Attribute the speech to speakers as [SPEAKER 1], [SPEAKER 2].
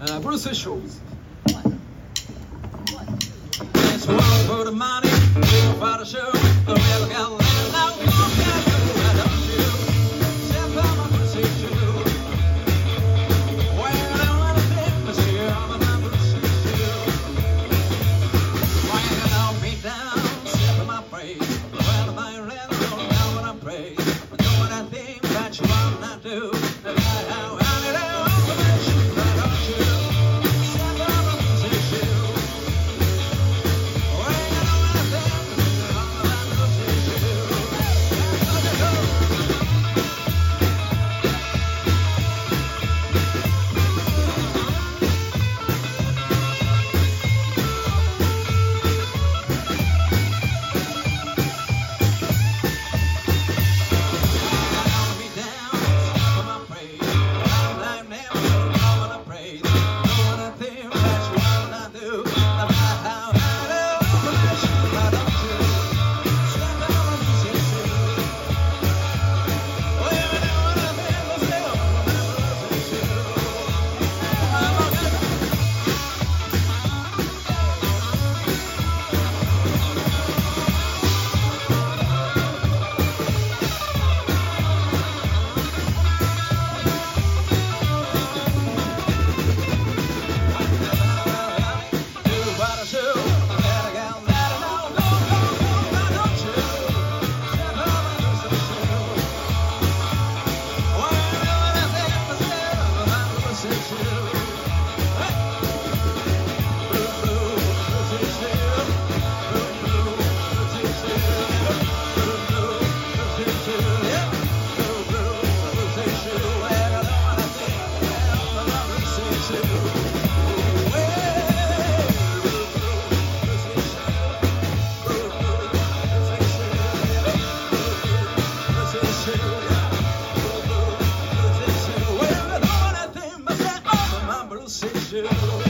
[SPEAKER 1] Bruce shows. It's one for the money, two for the show. The real girl and now we won't get to why don't you? Step on my Bruce shoe. Well, I don't want to think this year, I'm a Bruce shoe. Why you know me down, step on my praise. Well, I'm my red, don't know what I'm praised. But know what I think that you want to do. Well, I don't want to think myself, I'm a Bruce shoe.